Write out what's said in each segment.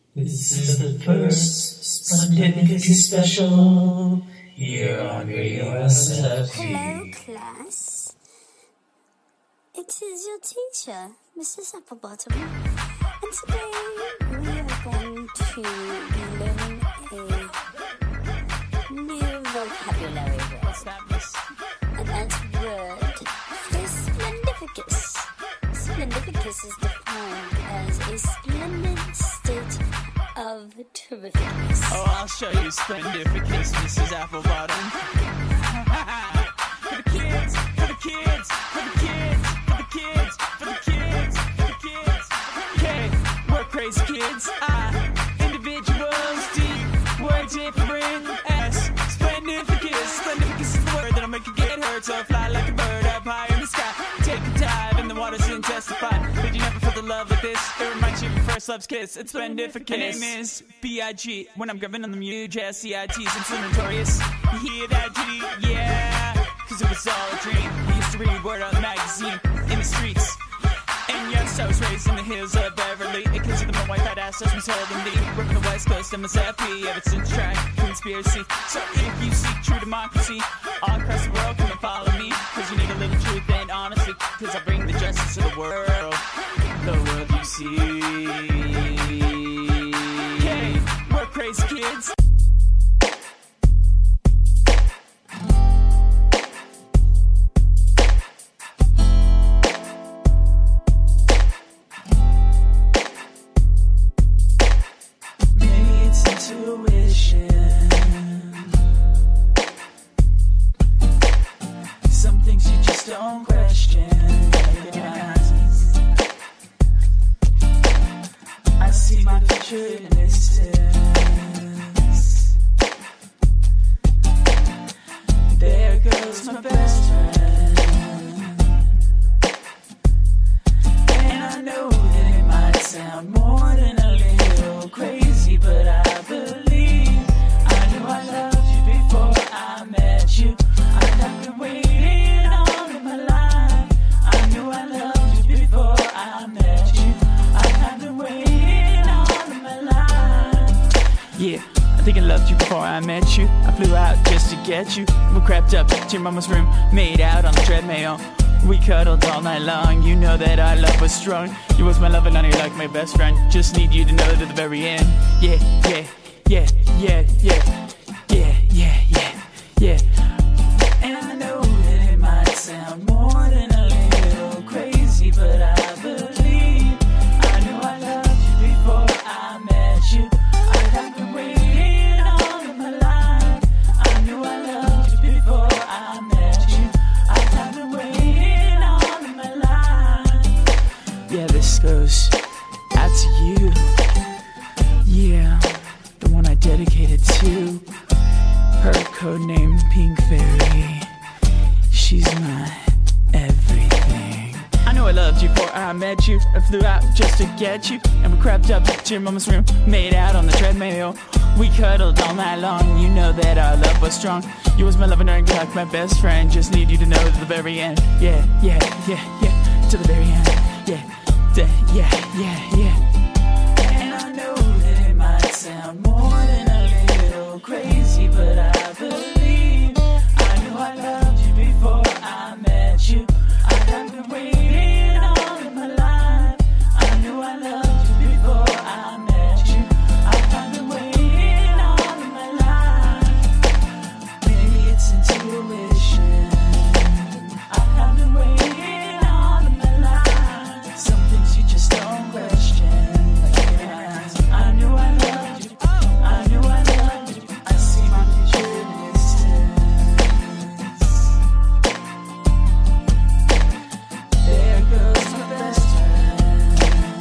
This is the first Splendidity special here on Radio SFG. Hello, class. It is your teacher, Mrs. Applebottom. And today we are going to be learning a new vocabulary word. What's that, miss? And that word is splendificus. Splendificus is defined as a splendid state of terrificness. Oh, I'll show you splendificus, Mrs. Applebottom. For the kids, for the kids, for the kids, for the kids, for the kids, for the kids. K, we're crazy kids. I, individuals. D, we're different. S, splendificus. Splendificus is the word that'll make you get hurt. So fly like a bird up high in the sky. Take a dive in the waters and testify. Did you never feel the love like this? It reminds you of your first love's kiss. It's splendificus. My name is B.I.G. When I'm grabbing on the mute, C.I.T's, I'm so notorious. You hear that, G? Yeah. Cause it was all a dream. We used to read Word on the magazine in the streets. And yes, I was raised in the hills of Beverly. And kids of the my wife had asked us was holding me. Ripping the West Coast, I'm a happy ever since tried conspiracy. So if you seek true democracy all across the world, come and follow me. Cause you need a little truth and honesty. Cause I bring the justice to the world. The world you see. Hey, we're crazy kids. Intuition. Some things you just don't question. I see my future in a distance. There goes my best friend. And I know that it might sound more than a little crazy, but I believe I knew I loved you before I met you. I've been waiting all of my life. I knew I loved you before I met you. I've been waiting all of my life. Yeah, I think I loved you before I met you. I flew out just to get you. We crept up to your mama's room, made out on the treadmill. We cuddled all night long. You know that our love was strong. You was my love and now you're like my best friend. Just need you to know to the very end. Yeah, yeah, yeah, yeah, yeah, yeah, yeah, yeah, yeah. And I know that it might sound more than a little crazy, but I believe I knew I loved you before I met you. I've been waiting all of my life. I knew I loved you before I met you. I've been waiting all of my life. Yeah, this goes out to you. Yeah, the one I dedicated to. Her codename Pink Fairy. She's my everything. I know I loved you before I met you. I flew out just to get you. And we crept up to your mama's room, made out on the treadmill. We cuddled all night long. You know that our love was strong. You was my love and you're like my best friend. Just need you to know to the very end. Yeah, yeah, yeah, yeah. To the very end. Yeah, yeah, yeah, yeah. And I know that it might sound more than a little crazy, but I believe I knew I loved you before I met you. I've been waiting all of my life. I knew I loved you before I met you. I've been waiting all of my life. Maybe it's intuition. I've been waiting all of my life. Some things you just don't question. I knew I loved you. I knew I loved you. I see my future in distance. There goes my best friend.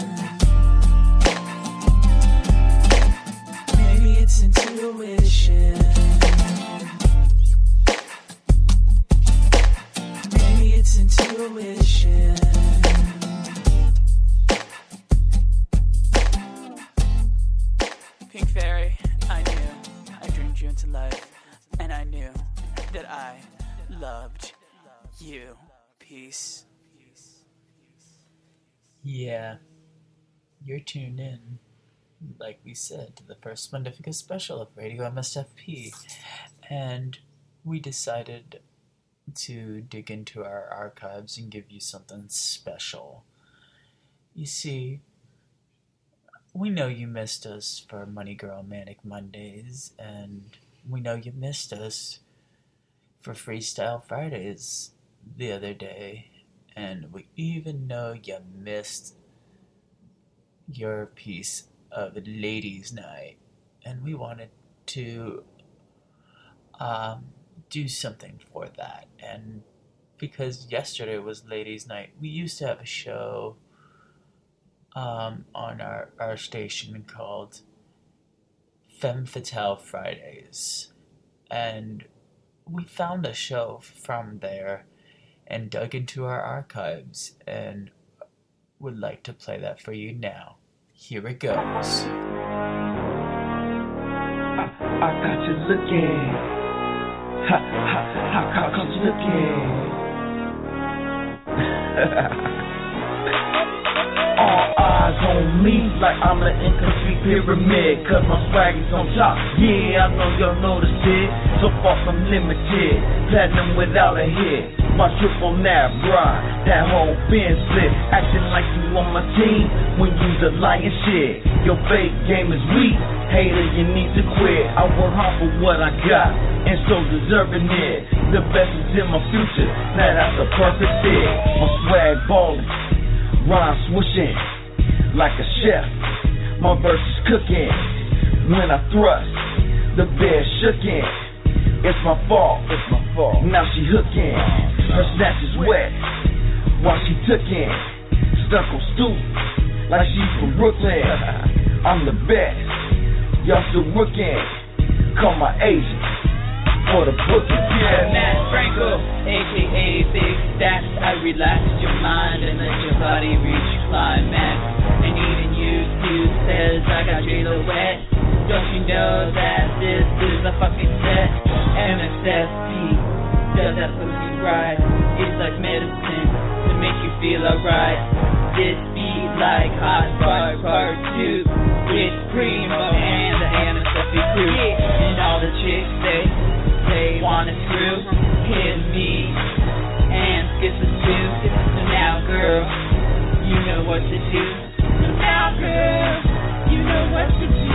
Maybe it's intuition. Maybe it's intuition. Pink Fairy, I knew I dreamed you into life, and I knew that I loved you. Peace. Yeah, you're tuned in like we said, to the first Splendorifica special of Radio MSFP. And we decided to dig into our archives and give you something special. You see, we know you missed us for Money Girl Manic Mondays, and we know you missed us for Freestyle Fridays the other day, and we even know you missed your piece of Ladies' Night, and we wanted to do something for that. And because yesterday was Ladies' Night, we used to have a show on our station called Femme Fatale Fridays, and we found a show from there and dug into our archives and would like to play that for you now. Here it goes. I got you looking. How come you looking? All eyes on me like I'm an incomplete pyramid, cause my swag is on top. Yeah, I know y'all noticed it. So far from limited, platinum without a hit. My triple nab ride, that whole bin split. Acting like you on my team when you's a lying shit. Your fake game is weak, hater, you need to quit. I work hard for what I got, and so deserving it. The best is in my future, now that's a perfect fit. My swag ballin', rhyme swooshing like a chef. My verse is cooking. When I thrust, the bed shookin'. It's my fault. Now she hooking. Her snatch is wet while she tookin'. Stuck on stoop like she's from Brooklyn. I'm the best. Y'all still rookin'. Call my agent for the booking. Yeah, Matt Franco, aka Big Stacks. I relax your mind and let your body reach climax. And even you says I got J-Lo wet. Don't you know that this is a fucking set? MSFP does that pussy right. It's like medicine to make you feel alright. This beat like Hot Fire Part 2 with Primo and the MSFP crew. And all the chicks they wanna screw, hit me and skip the two. So now girl, you know what to do. So now girl, you know what to do.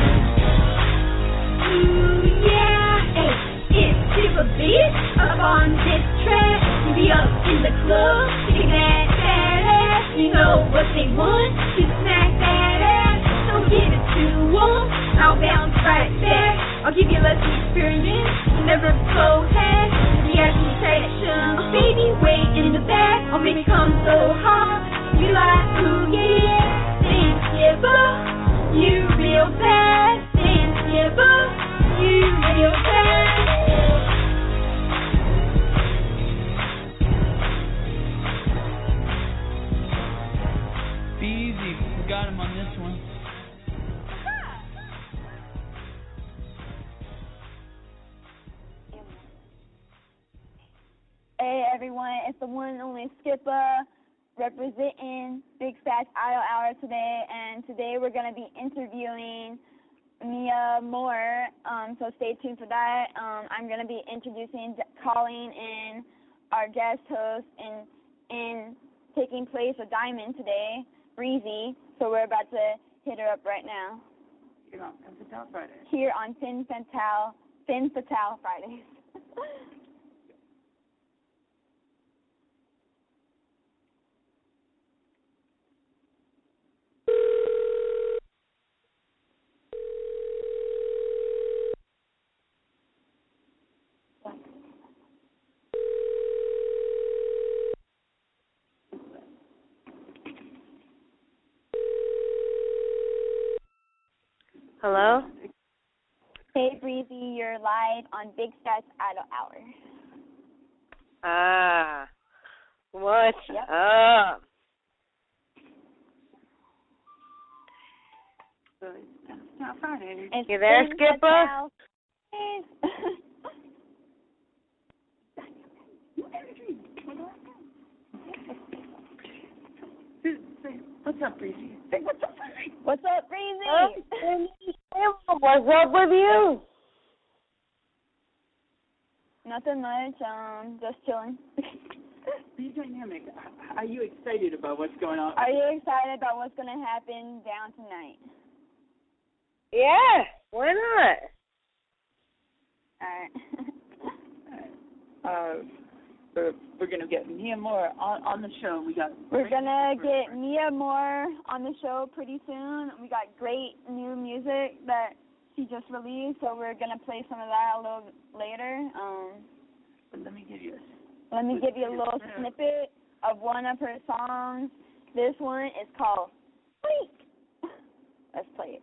Ooh yeah, hey, it's super big up on this track. You be up in the club, kicking that ass. You know what they want, to smack that ass. Don't give it to them, I'll bounce right back. I'll give you less experience, never go ahead. VIP section, baby, wait in the back. I'll make it come so hot. You like, ooh yeah, dance skipper, you real bad. Dance skipper, you real bad. Be easy, we got him on this one. Hey everyone, it's the one and only Skipper representing Big Fat Idol Hour today, and today we're going to be interviewing Mia Moore, so stay tuned for that. I'm going to be calling in our guest host and taking place of Diamond today, Breezy, so we're about to hit her up right now. Here on Femme Fatale Friday. Here on Femme Fatale Fridays. Hello? Hey, Breezy, you're live on Big Stats Idol Hour. Ah, what's Yep. up? So it's not Friday. It's You there, Femme Skipper? Fatale. What's up, Breezy? Hey, what's up, Breezy? What's up, Breezy? What's up with you? Nothing much. Just chilling. Be dynamic. Are you excited about what's going on? Are you excited about what's gonna happen down tonight? Yeah, why not? All right. We're gonna get Mia Moore on the show. We're gonna get Mia Moore on the show pretty soon. We got great new music that she just released, so we're gonna play some of that a little later. But let me give you a little snippet of one of her songs. This one is called Freak. Let's play it.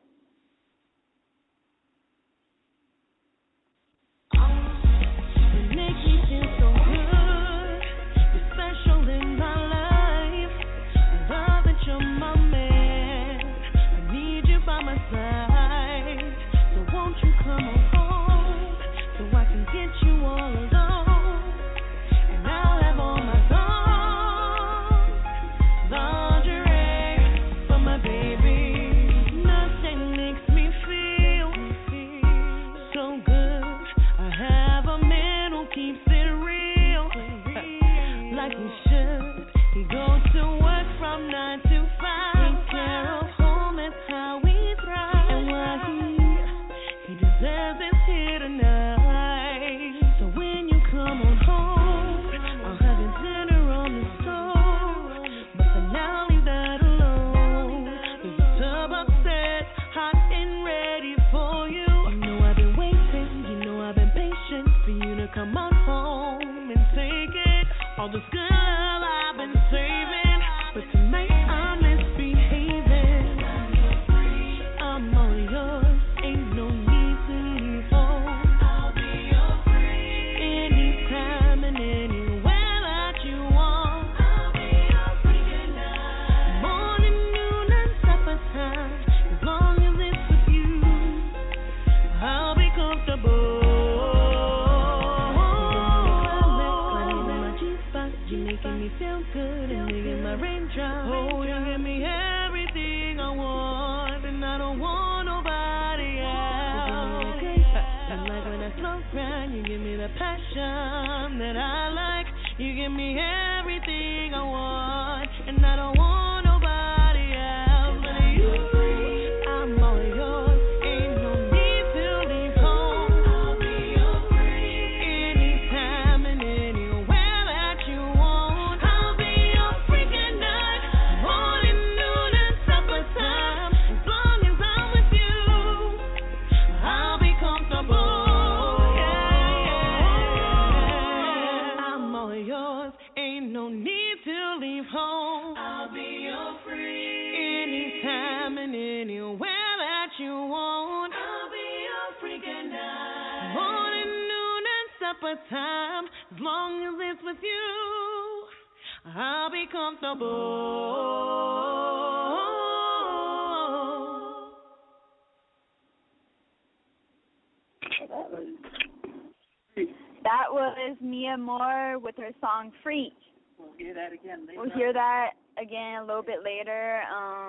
That was Mia Moore with her song Freak. We'll hear that again later. We'll hear that again a little bit later.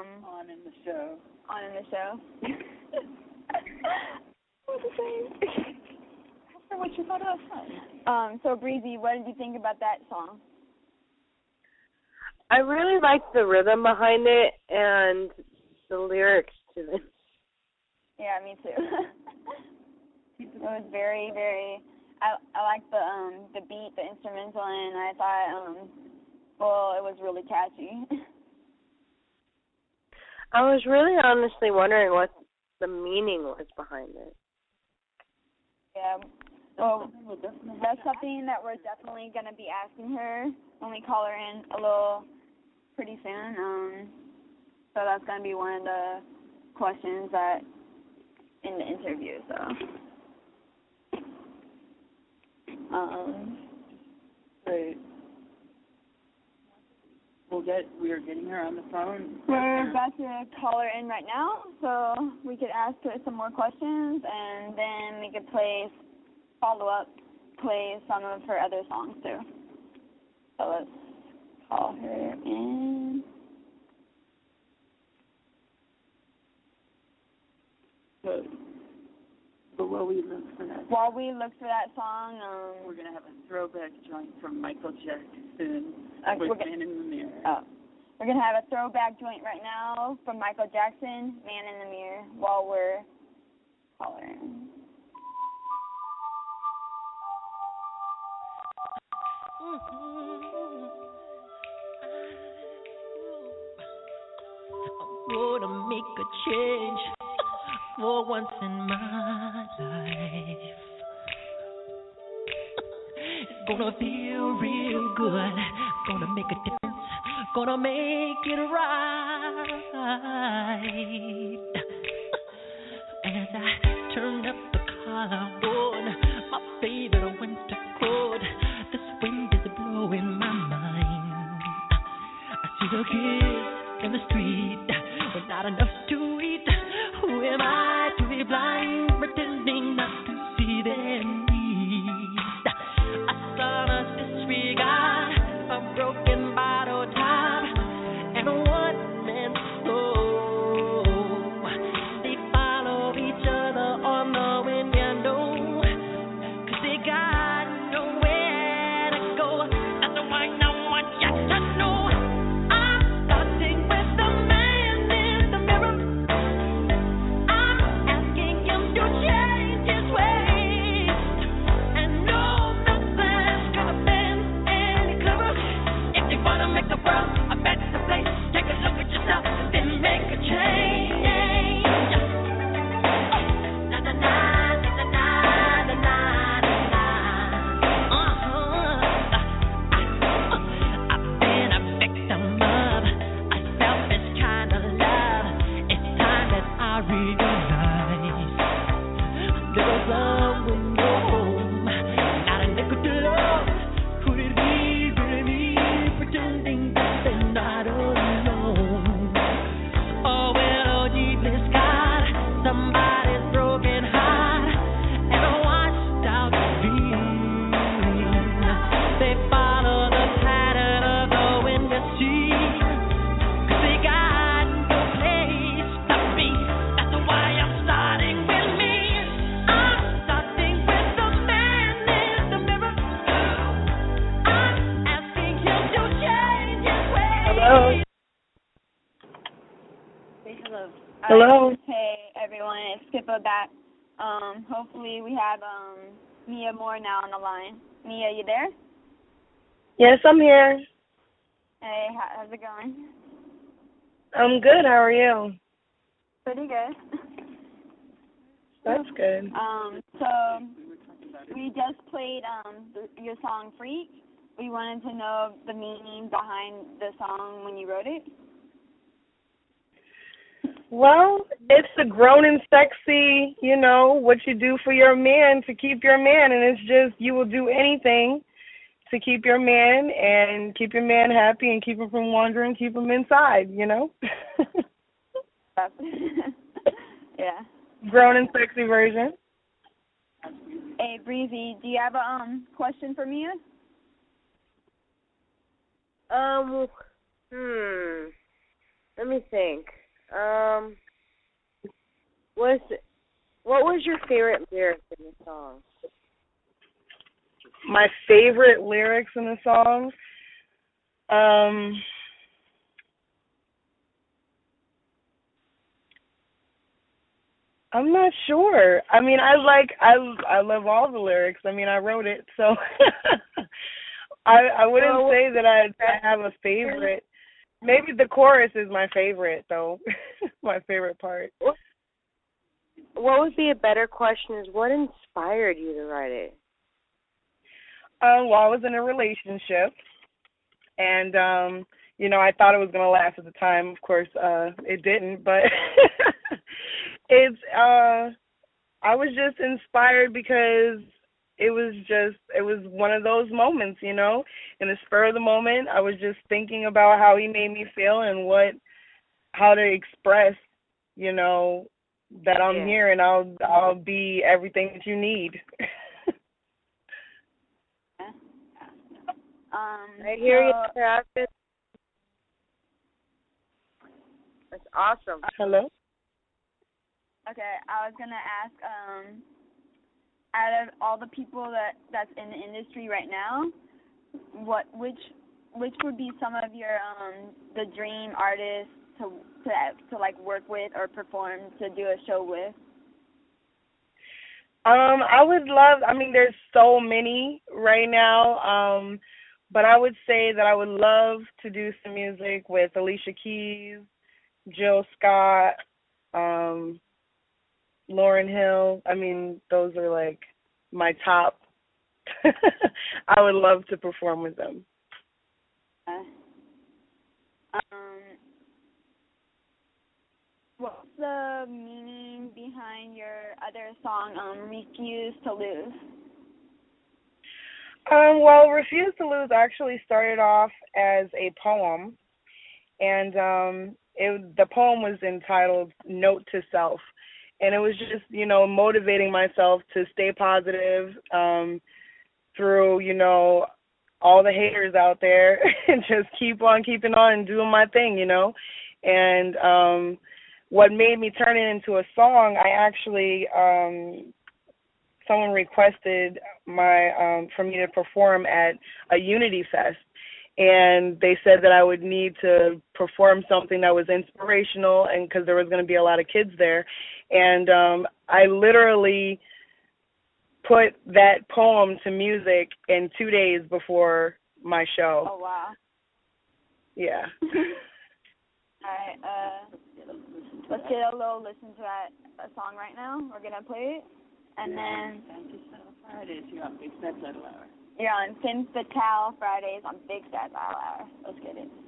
On in the show. What's the same? What you thought of fun? So Breezy, what did you think about that song? I really liked the rhythm behind it and the lyrics to it. Yeah, me too. It was very, very. I liked the beat, the instrumental, and I thought, it was really catchy. I was really honestly wondering what the meaning was behind it. Yeah. Well, that's something that we're definitely going to be asking her when we call her in a little pretty soon. So that's going to be one of the questions that in the interview. So, Great. We are getting her on the phone. We're about to call her in right now, so we could ask her some more questions, and then we could play some of her other songs too. So let's call her in. But while we look for that, While we look for that song, we're gonna have a throwback joint from Michael Jackson we're with gonna- Man in the Mirror. we're gonna have a throwback joint right now from Michael Jackson, "Man in the Mirror," while we're hollering. I'm gonna make a change for once in my life. It's gonna feel real good. Gonna make a difference. Gonna make it right. As I turn up the collar on my favorite winter coat, this wind is blowing my mind. I see the kids in the street with not enough to eat. Who am I to be blind, pretending not to see their needs? I saw us disregard a broken bottle top and a one-man show. They follow each other on the window, 'cause they got nowhere to go. That's why I want you to know I'm starting with the man in the mirror. I'm asking him to change his ways, and no, nothing's gonna bend any clearer. If you wanna make the world a better place, take a look at yourself and then make a change. Na na na na na na na na. I've been a victim of a selfish kind of love. It's time that I realize there's someone home, not a nickel to love. Could it be really me pretending that they're not alone? Oh well, needless God, somebody's broken heart and a washed out dream. They follow the pattern of the wind you see, 'cause they got no place to be. That's why I'm starting with me. I'm starting with the man in the mirror. I'm asking him to change his ways. Hello? Say hello. Hello? Hey everyone, it's Skipper back. Hopefully we have Mia Moore now on the line. Mia, you there? Yes, I'm here. Hey, how's it going? I'm good. How are you? Pretty good. That's good. So we just played your song "Freak." We wanted to know the meaning behind the song when you wrote it. Well, it's the grown and sexy, you know, what you do for your man to keep your man. And it's just, you will do anything to keep your man and keep your man happy and keep him from wandering, keep him inside, you know? Yeah. Grown and sexy version. Hey, Breezy, do you have a question for Mia? Let me think. What was your favorite lyric in the song? My favorite lyrics in the song? I'm not sure. I mean, I love all the lyrics. I mean, I wrote it, so I wouldn't say that I have a favorite. Maybe the chorus is my favorite, though. My favorite part. What would be a better question is, what inspired you to write it? Well, I was in a relationship, and, you know, I thought it was going to last at the time. Of course, it didn't, but I was just inspired because it was one of those moments, you know. In the spur of the moment, I was just thinking about how he made me feel and how to express, you know, that I'm here and I'll be everything that you need. I hear you, Travis. That's awesome. Hello? Okay, I was gonna ask, out of all the people that's in the industry right now, which would be some of your the dream artists to like work with or perform to do a show with? I would love, I mean, there's so many right now, but I would say that I would love to do some music with Alicia Keys, Jill Scott, Lauryn Hill. I mean, those are like my top. I would love to perform with them. What's the meaning behind your other song, Refuse to Lose? Well, Refuse to Lose actually started off as a poem, and the poem was entitled Note to Self, and it was just, you know, motivating myself to stay positive through, you know, all the haters out there and just keep on keeping on and doing my thing, you know. And what made me turn it into a song, I actually, someone requested for me to perform at a Unity Fest, and they said that I would need to perform something that was inspirational, and because there was going to be a lot of kids there, and I literally put that poem to music in 2 days before my show. Oh, wow. Yeah. All right, let's get a little listen to a song right now. We're going to play it. And then Fridays, you're on Big Stats Idle Hour. You're on Femme Fatale Fridays on Big Stats Idle Hour. Let's get it.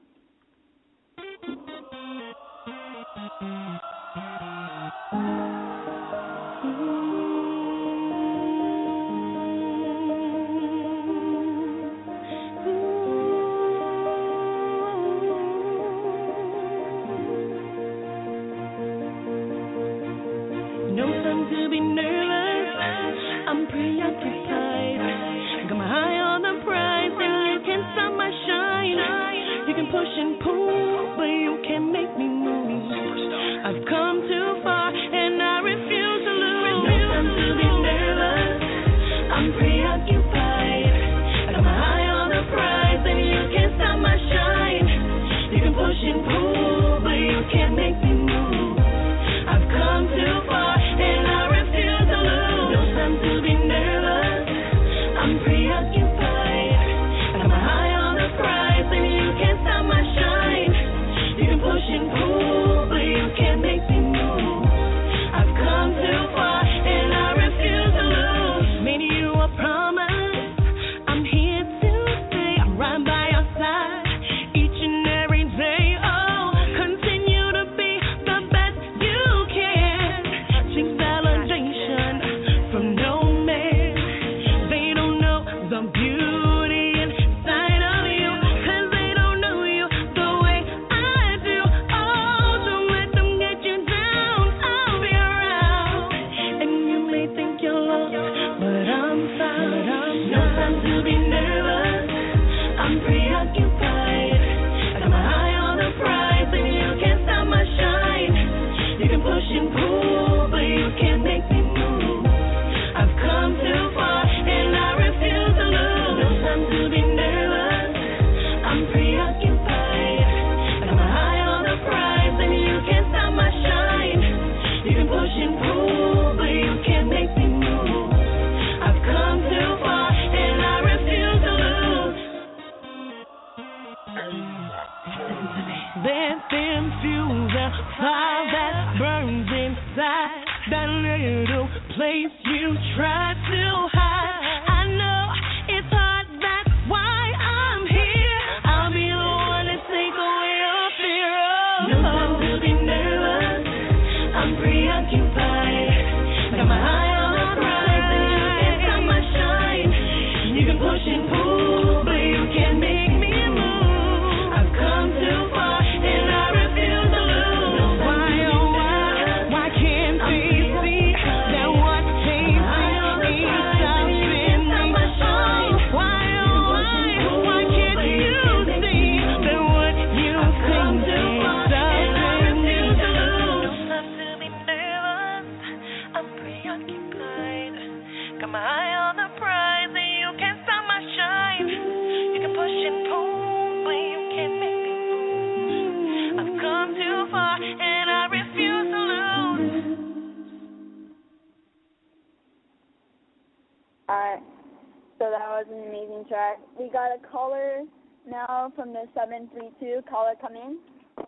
No time to be nervous, I'm preoccupied. Got my eye on the prize, and you can't stop my shine. You can push and pull, but you can't make me move. I've come too far, and I refuse to lose. No time to be nervous, I'm preoccupied. Got my eye on the prize, and you can't stop my shine. You can push and pull, but you can't make me move. I've come too far, and I refuse to lose. No time to be nervous, I'm preoccupied. I got my eye on the prize, and you can't stop my shine. You can push and pull, but you can't make me move. I've come too far, and I refuse to lose. Made you a promise, I'm here to stay. I'm right by your side each and every day. Oh, continue to be the best you can. Seek validation from no man. They don't know the beauty inside of you, 'cause they don't know you the way I do. Oh, don't let them get you down. I'll be around, and you may think you're lost, but I'm found. No time to be nervous, I'm preoccupied. I got my eye on the prize, and you can't stop my shine. You can push and pull, but you can't make me move. I've come too far, and I refuse to lose. No time to be nervous, I'm preoccupied. I got my eye on the prize, and you can't stop my shine. You can push and pull, but you can't make me move. I've come too far, and I refuse to lose. Let them fuel the fire that burns inside that little place you try to hide. I know it's hard, that's why I'm here. I'll be the one to take away your fear. Oh. No time to be nervous, I'm preoccupied. I got my eye on the prize, and you can't stop my shine. You can push and pull, but you can't make me move. I've come too far, and I refuse to lose. Why, oh why can't they see that what they see is stopping me? Why, oh why can't you see that what you think is stopping me? No time to be nervous, preoccupied. Got my eye on the prize, and you can't stop my shine. You can push and pull, but you can't make me move. I've come too far, and I refuse to lose. Alright, so that was an amazing track. We got a caller now from the 732. Caller, come in.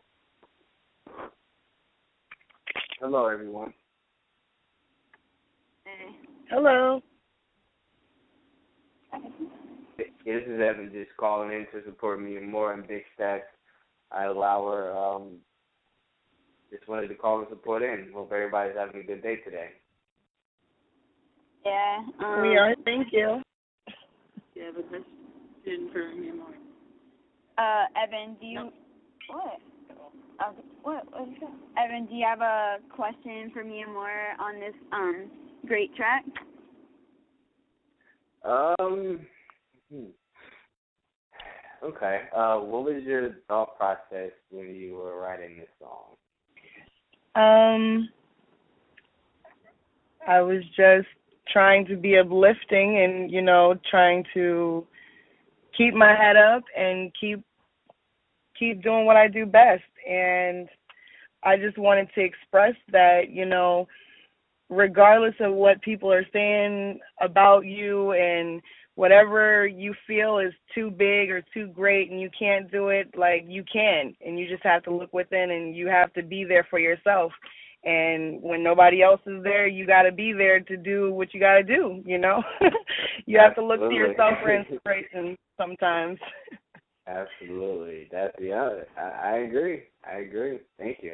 Hello, everyone. Hey. Hello. This is Evan just calling in to support me more in Big Stacks. I allow her, just wanted to call and support in. Hope everybody's having a good day today. Yeah. We are. Thank you. You have a question for me more. Evan, do you... What? What is that? Evan, do you have a question for me more on this great track? Okay. What was your thought process when you were writing this song? I was just trying to be uplifting and, trying to keep my head up and keep doing what I do best. And I just wanted to express that, regardless of what people are saying about you and whatever you feel is too big or too great and you can't do it, like you can. And you just have to look within and you have to be there for yourself. And when nobody else is there, you got to be there to do what you got to do, You have to look to yourself for inspiration sometimes. Absolutely. I agree. Thank you.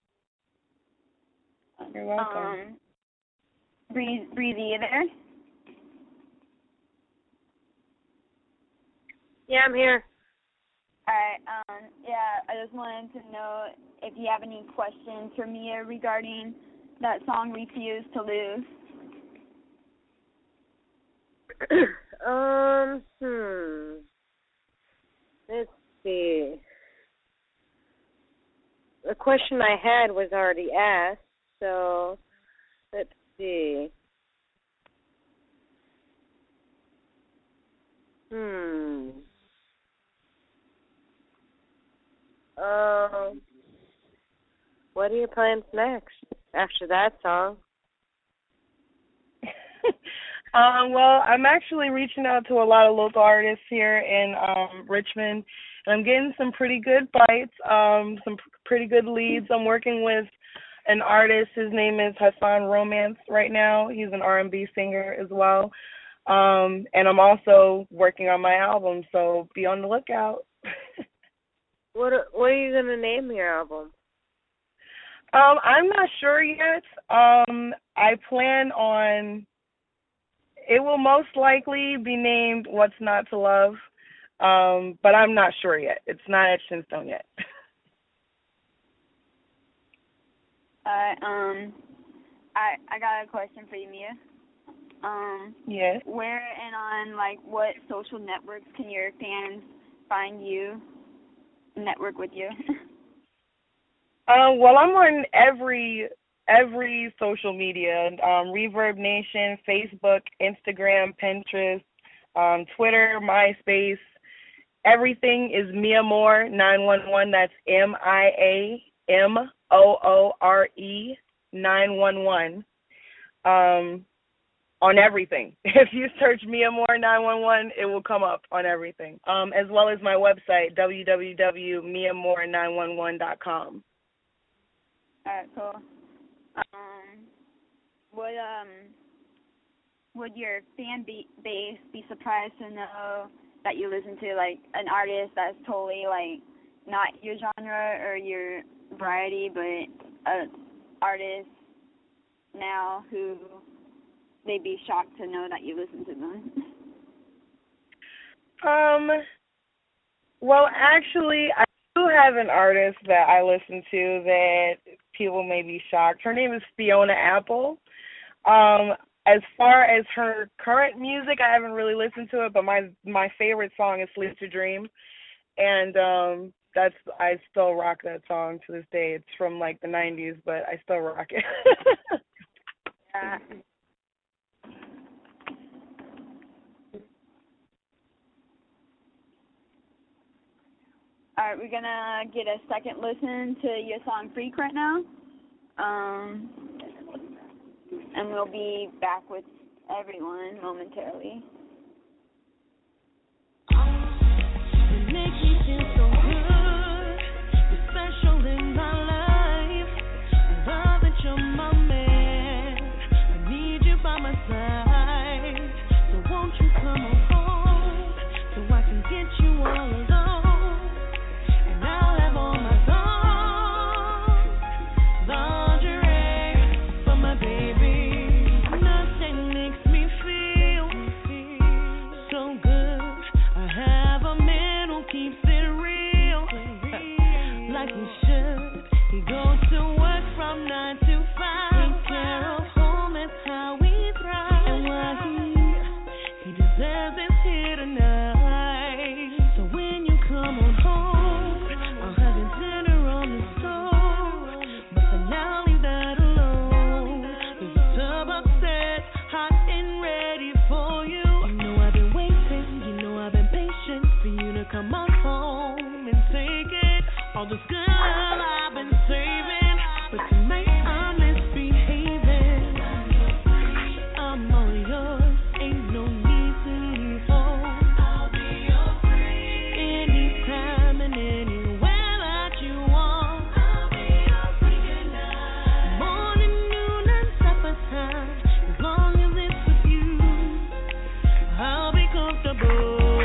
You're welcome. Breezy, you there? Yeah, I'm here. All right. I just wanted to know if you have any questions for Mia regarding that song "Refuse to Lose." Let's see. The question I had was already asked, so let's see. What are your plans next after that song? Well, I'm actually reaching out to a lot of local artists here in Richmond, and I'm getting some pretty good bites, some pretty good leads. I'm working with an artist. His name is Hassan Romance right now. He's an R&B singer as well. And I'm also working on my album, so be on the lookout. What are you going to name your album? I'm not sure yet. I plan on... It will most likely be named What's Not to Love, but I'm not sure yet. It's not etched in stone yet. I got a question for you, Mia. Yes. Where and on what social networks can your fans find you, network with you? Well, I'm on every social media, Reverb Nation, Facebook, Instagram, Pinterest, Twitter, MySpace. Everything is Mia Moore 911. That's MIAMOORE 911. On everything. If you search Mia Moore 911, it will come up on everything. As well as my website, www.miamore911.com. All right, cool. Would your fan base be surprised to know that you listen to an artist that's totally not your genre or your variety, but an artist now who they'd be shocked to know that you listen to them? Well, actually, I do have an artist that I listen to that people may be shocked. Her name is Fiona Apple. As far as her current music, I haven't really listened to it, but my favorite song is Sleep to Dream. And I still rock that song to this day. It's from the 90s, but I still rock it. Alright, we're gonna get a second listen to your song Freak right now. And we'll be back with everyone momentarily. You make me feel so good. You're special in my life. I love that you're my man. I need you by my side. So won't you come on home so I can get you all alone. And I'll have all my songs, lingerie for my baby. Nothing makes me feel so good. I have a man who keeps it real, like he should. He goes to work from 9 to 5. Take care of home, that's how we thrive. And while he deserves it here tonight. So when you come on home, I'll have your dinner on the stove. But for now, leave that alone. There's a tub upstairs, hot and ready for you. You know I've been waiting, you know I've been patient for you to come on home and take it. All this good love I've been saving, but tonight I'm misbehaving. I'm all yours, ain't no need to leave home. I'll be your free anytime and anywhere that you want. I'll be your free tonight. Morning, noon, and supper time. As long as it's with you, I'll be comfortable.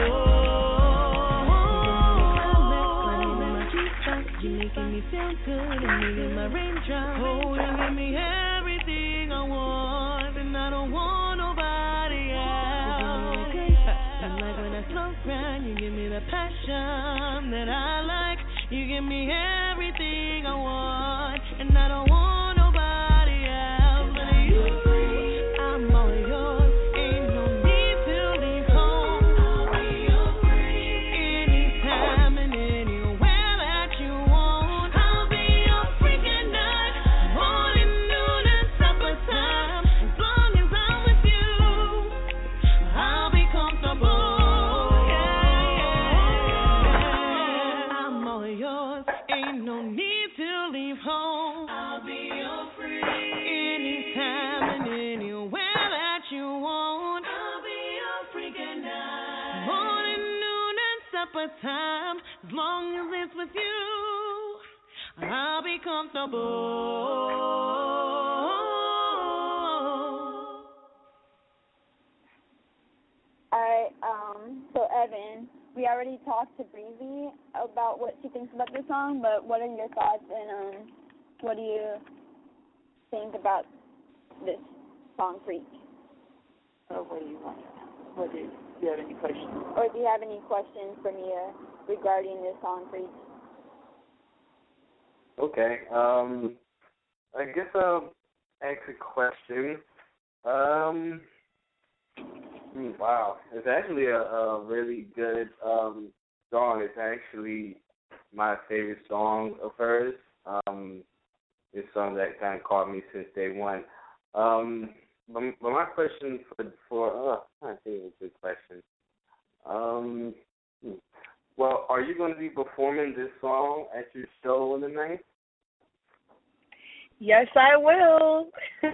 You're making me feel good and making my raindrop. Oh, you give me everything I want, and I don't want nobody else. And like when I slow down, you give me the passion that I like. You give me everything I want, and I don't want nobody else but you. I'm all yours, ain't no need to leave home. I'll be your free anytime and anywhere that you want. I'll be your freaking night, morning, noon, and supper time. As long as I'm with you, I'll be comfortable. I'm all yours, ain't no need to leave home. I'll be your free anytime and anywhere that you want. I'll be your freaking night, morning, noon, and supper time. As long as it's with you, I'll be comfortable. Alright, so Evan, we already talked to Breezy about what she thinks about this song, but what are your thoughts and what do you think about this song Freak? What do you want? Do you have any questions? Or do you have any questions for me regarding this song Freak? Okay. I guess I'll ask a question. Wow, it's actually a really good song. It's actually my favorite song of hers. It's a song that kind of caught me since day one. But my question for I think it's a good question. Well, are you going to be performing this song at your show on the night? Yes, I will.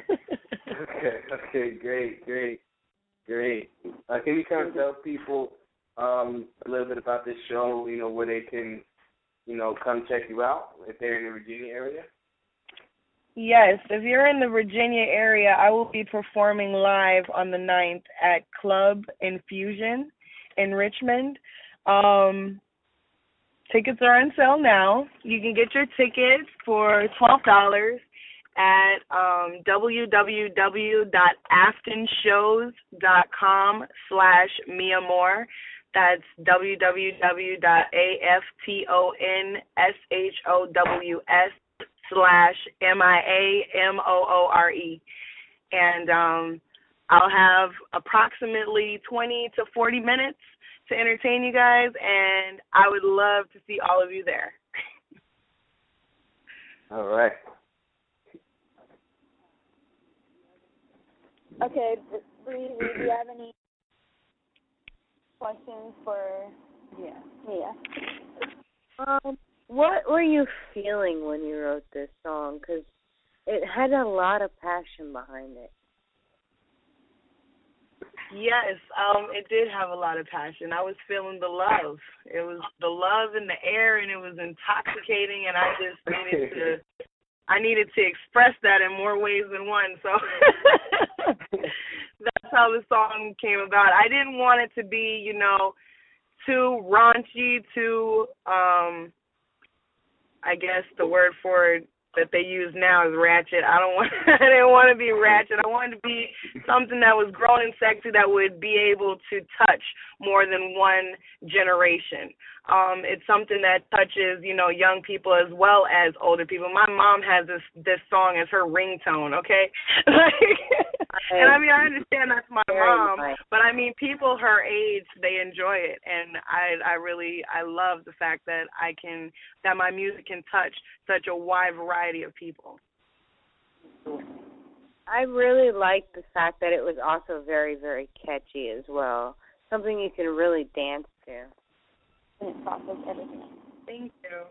Okay, great. Can you kind of tell people a little bit about this show, where they can, come check you out if they're in the Virginia area? Yes, if you're in the Virginia area, I will be performing live on the 9th at Club Infusion in Richmond. Tickets are on sale now. You can get your tickets for $12 at www.aftonshows.com/Mia That's www.aftonshows/MIAMOORE. And I'll have approximately 20 to 40 minutes to entertain you guys, and I would love to see all of you there. All right. Okay, Bree, do you have any questions for Mia? What were you feeling when you wrote this song? Because it had a lot of passion behind it. Yes, it did have a lot of passion. I was feeling the love. It was the love in the air, and it was intoxicating, and I just needed to express that in more ways than one. So that's how the song came about. I didn't want it to be, too raunchy, too, I guess the word for it that they use now is ratchet. I didn't want to be ratchet. I wanted to be something that was grown and sexy that would be able to touch more than one generation. It's something that touches, young people as well as older people. My mom has this song as her ringtone, okay? And I understand that's my mom, but people her age, they enjoy it, and I love the fact that that my music can touch such a wide variety of people. I really like the fact that it was also very, very catchy as well. Something you can really dance to. And it processes everything. Thank you.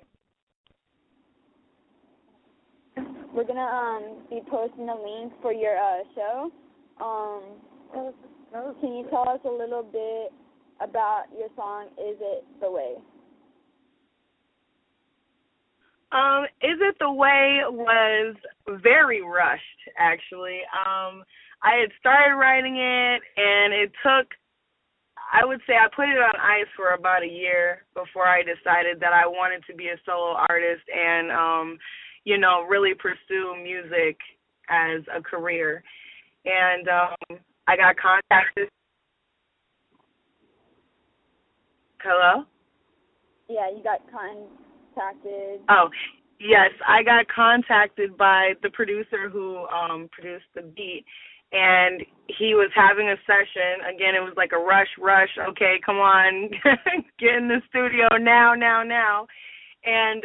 We're gonna be posting a link for your show. Can you tell us a little bit about your song, Is It the Way? Is It the Way was very rushed, actually. I had started writing it, and it took, I would say I put it on ice for about a year before I decided that I wanted to be a solo artist and, really pursue music as a career. And I got contacted. Hello? Yeah, you got contacted. Oh, yes, I got contacted by the producer who produced the beat, and he was having a session. Again, it was like a rush. Okay, come on, get in the studio now. And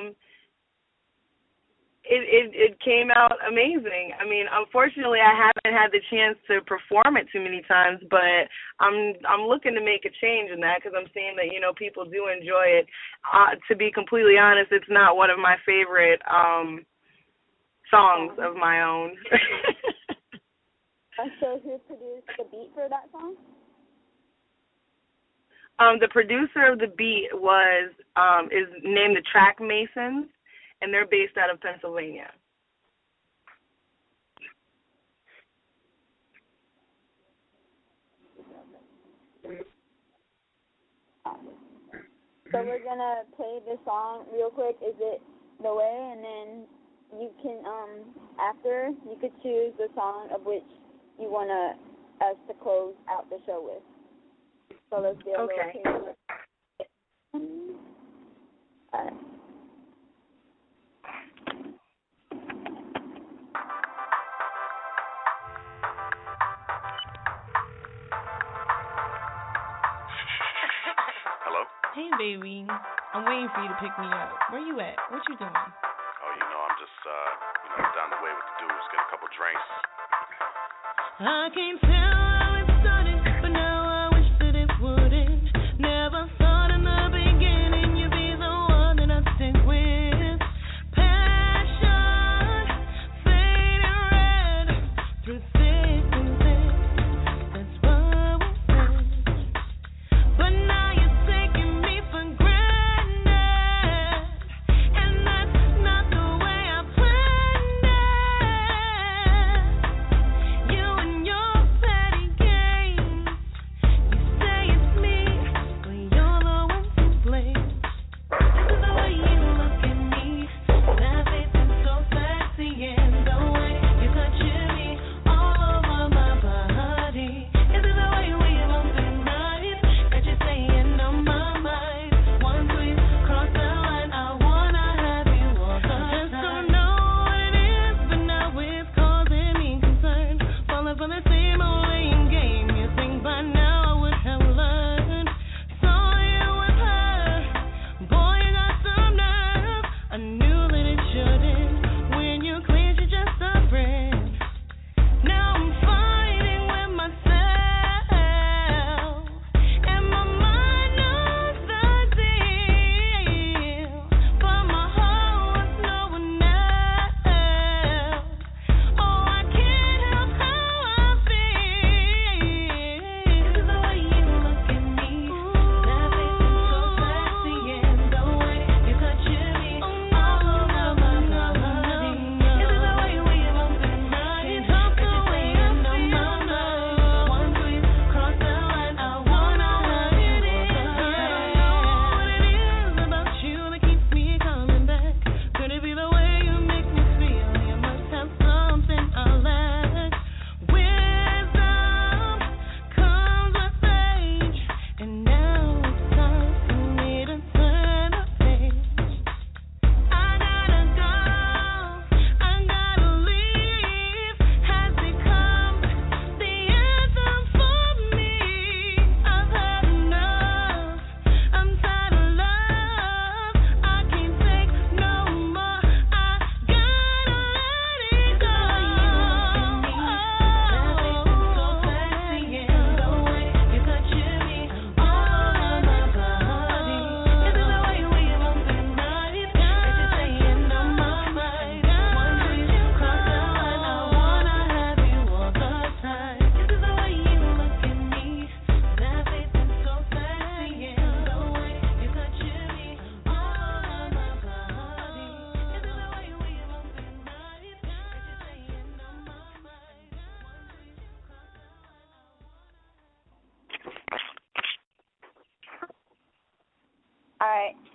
it came out amazing. Unfortunately, I haven't had the chance to perform it too many times, but I'm looking to make a change in that because I'm seeing that, people do enjoy it. To be completely honest, it's not one of my favorite songs of my own. So who produced the beat for that song? The producer of the beat is named the Track Masons, and they're based out of Pennsylvania. So we're gonna play this song real quick. Is It the Way? And then you can after you could choose the song of which you want us to close out the show with. So let's do a little taste. All right. Hello? Hey, baby. I'm waiting for you to pick me up. Where you at? What you doing? Oh, I'm just, down the way with the dudes, get a couple drinks. I can't tell how it started, but now I wish that it wouldn't. Never thought in the beginning you'd be the one that I'd stick with. Passion, fading red, through thick and thin. That's what we said. But now you're taking me for granted, and that's not the way I planned it. You and your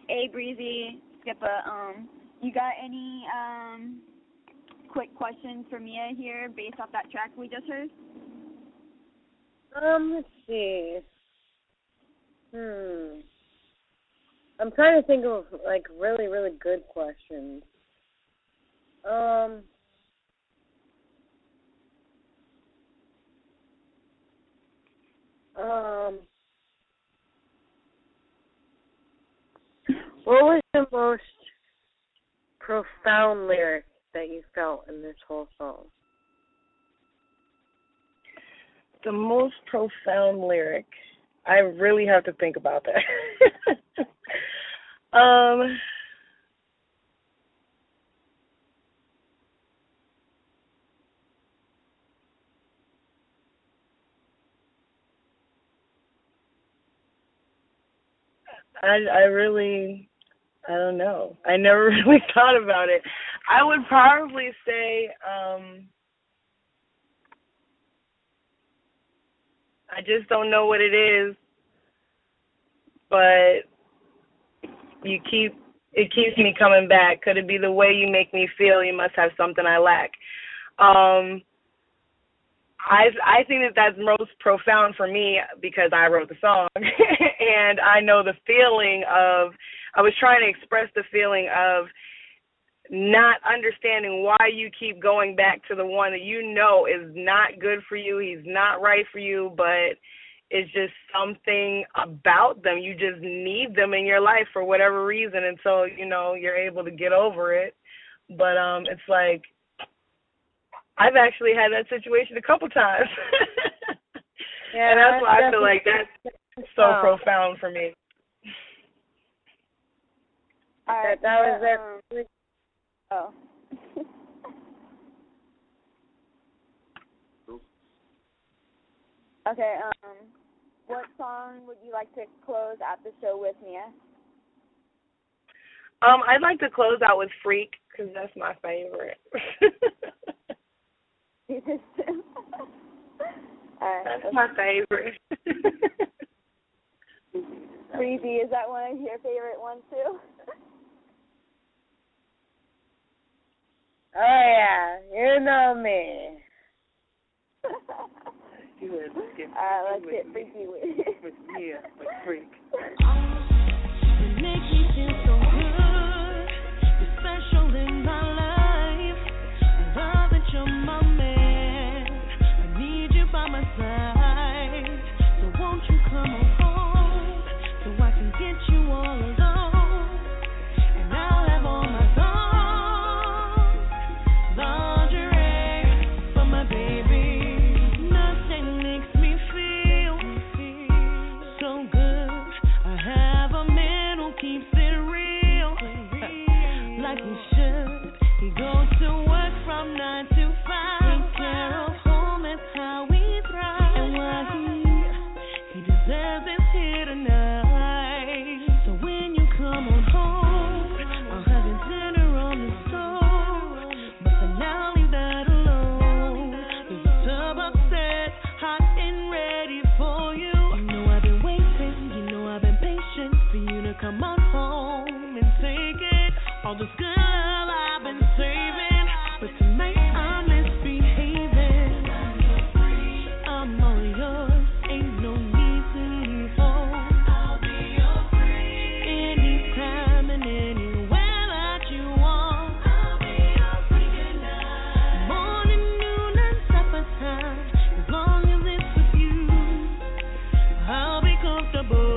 Hey, Breezy, Skippa, you got any quick questions for Mia here based off that track we just heard? Let's see. I'm trying to think of like really, really good questions. What was the most profound lyric that you felt in this whole song? The most profound lyric. I really have to think about that. I don't know. I never really thought about it. I would probably say, I just don't know what it is, but it keeps me coming back. Could it be the way you make me feel? You must have something I lack. I think that's most profound for me because I wrote the song and I know the feeling of, I was trying to express the feeling of not understanding why you keep going back to the one that you know is not good for you, he's not right for you, but it's just something about them. You just need them in your life for whatever reason, and so, you're able to get over it. But it's like, I've actually had that situation a couple times. Yeah, and that's why I feel like that's so profound for me. All right, that was their... Oh. Okay, what song would you like to close out the show with, Mia? I'd like to close out with Freak, because that's my favorite. That's my favorite. Breezy, is that one of your favorite ones too? Oh yeah, you know me. Let's get freaky with Mia, with Freak. You make me feel so good. You're special in my life. I love that you're my man. I need you by my side. So won't you come on home so I can get you all alone. And I'll have all my songs, lingerie for my baby. Nothing makes me feel so good. I have a man who keeps it real, like he should. He goes to work from 9 to 5, take care of home, that's how we thrive. And what he deserves is here tonight. So when you come on home, I'll have your dinner on the stove. But for now, leave that alone. There's a tub upstairs, hot and ready for you. You know I've been waiting, you know I've been patient for you to come on home and take it. All this good love I've been saving, but tonight I'm misbehaving. I'm all yours, ain't no need to leave home. I'll be your freak, anytime and anywhere that you want. I'll be your freak tonight, morning, noon, and supper time. As long as it's with you, I'll be comfortable.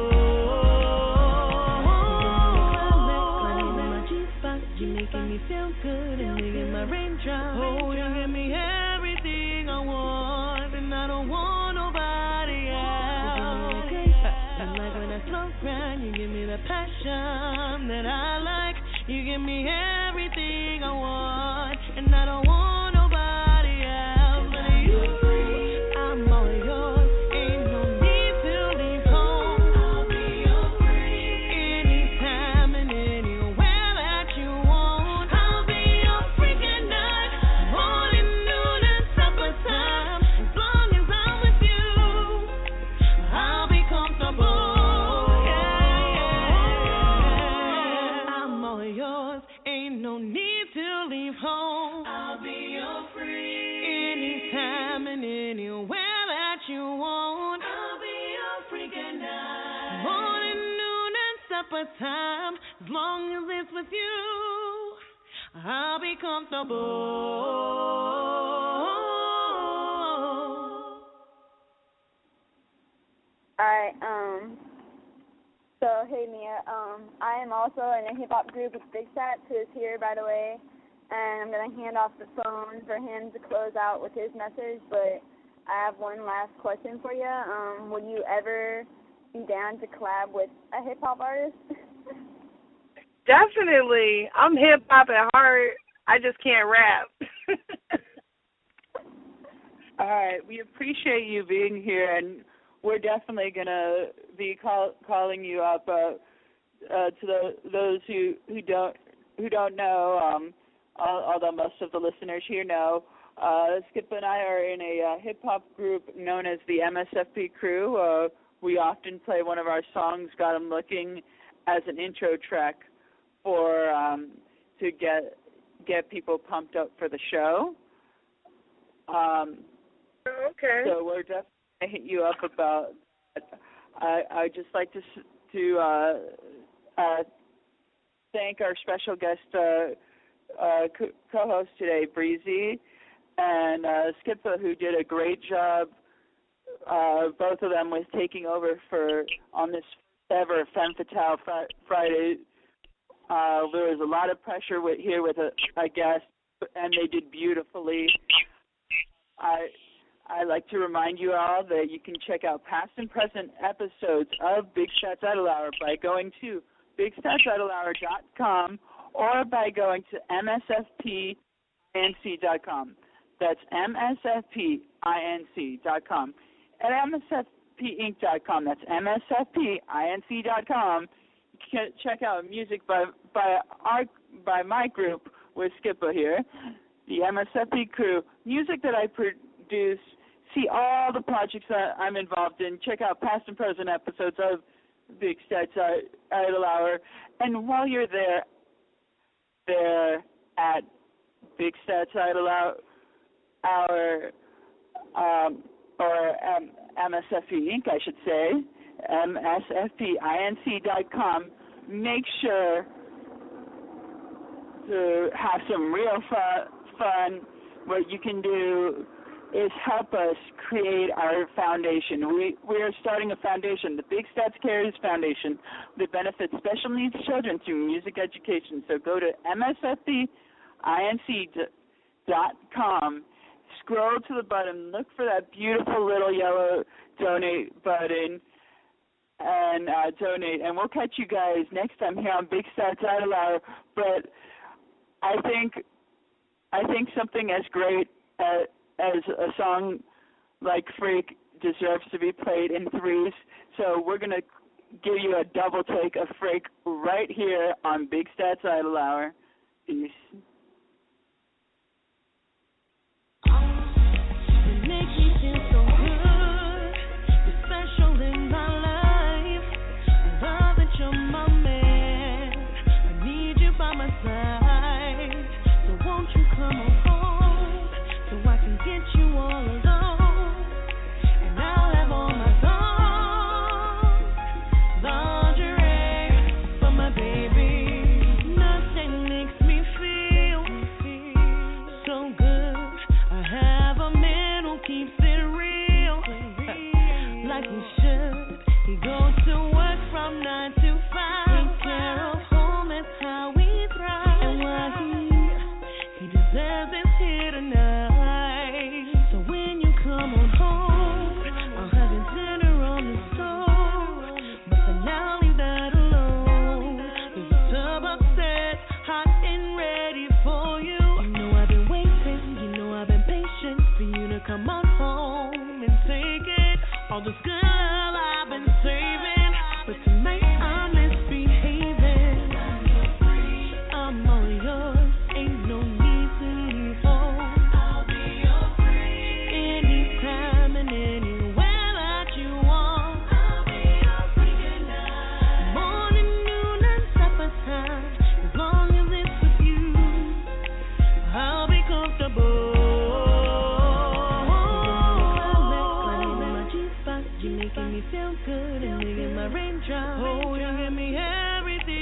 You're making me feel good and making my raindrops. Oh, you give me everything I want, and I don't want nobody else. You like when I slow grind, you give me the passion that I like. You give me everything I want, and I don't want nobody else but you. I'm all yours, ain't no need to leave home. I'll be your freak, anytime and anywhere that you want. I'll be your freak at night, morning, noon, and supper time. As long as I'm with you, I'll be comfortable. Yeah, yeah. time. As long as it's with you, I'll be comfortable. Alright, so hey Mia, I am also in a hip hop group with Big Stats, who is here by the way, and I'm gonna hand off the phone for him to close out with his message, but I have one last question for you. Would you ever be down to collab with a hip hop artist? Definitely. I'm hip hop at heart. I just can't rap. All right, we appreciate you being here, and we're definitely gonna be calling you up. To those who don't know, although most of the listeners here know, Skip and I are in a hip hop group known as the MSFP Crew. We often play one of our songs, "Got 'Em Looking," as an intro track for to get people pumped up for the show. Okay. So we're definitely gonna hit you up about that. I'd just like to thank our special guest co-host today, Breezy, and Skippa, who did a great job. Both of them with taking over on this ever Femme Fatale Friday. There was a lot of pressure here with a guest, and they did beautifully. I'd like to remind you all that you can check out past and present episodes of Big Stats Idol Hour by going to bigstatsidolhour.com or by going to msfpinc.com. That's msfpinc.com. At msfpinc.com, that's msfpinc.com. You can check out music by my group with Skippa here, the MSFP Crew, music that I produce. See all the projects that I'm involved in. Check out past and present episodes of Big Stats Idol Hour. And while you're there at Big Stats Idol Hour, or MSFP Inc., I should say, msfpinc.com, make sure to have some real fun. What you can do is help us create our foundation. We are starting a foundation, the Big Stats Cares Foundation, that benefits special needs children through music education. So go to msfpinc.com, scroll to the bottom, look for that beautiful little yellow donate button, and donate. And we'll catch you guys next time here on Big Stats Idol Hour. But I think something as great as a song like Freak deserves to be played in threes. So we're going to give you a double take of Freak right here on Big Stats Idol Hour. Peace. Making me feel good and making my raindrops. Oh, you give me everything.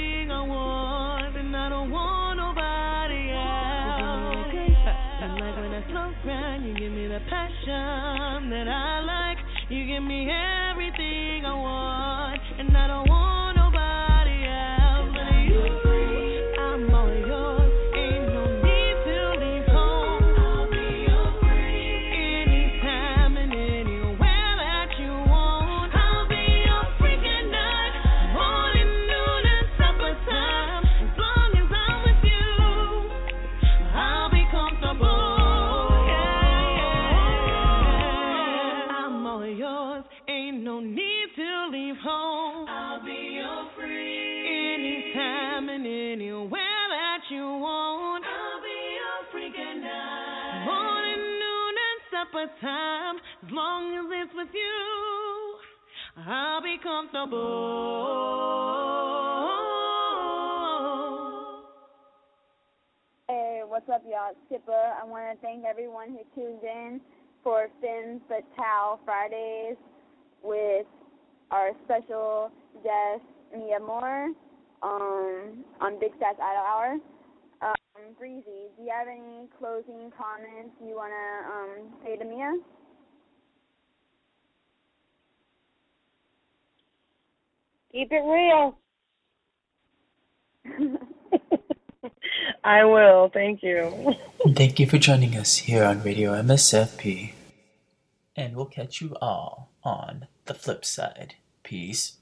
that passion that I like. You give me everything I want, and I don't want nobody else but you. I'm all yours, ain't no need to leave home. I'll be your free anytime and anywhere that you want. I'll be your freaking night, morning, noon, and supper time. As long as I'm with you, I'll be comfortable. I'm all yours, ain't no need to leave home. I'll be your free anytime and anywhere that you want. I'll be your freaking night, morning, noon, and supper time. As long as it's with you, I'll be comfortable. Hey, what's up, y'all? It's Tippa. I want to thank everyone who tuned in for Femme Fatale Fridays with our special guest, Mia Moore, on Big Stats Idol Hour. Breezy, do you have any closing comments you want to say to Mia? Keep it real. I will. Thank you. Thank you for joining us here on Radio MSFP. And we'll catch you all on the flip side. Peace.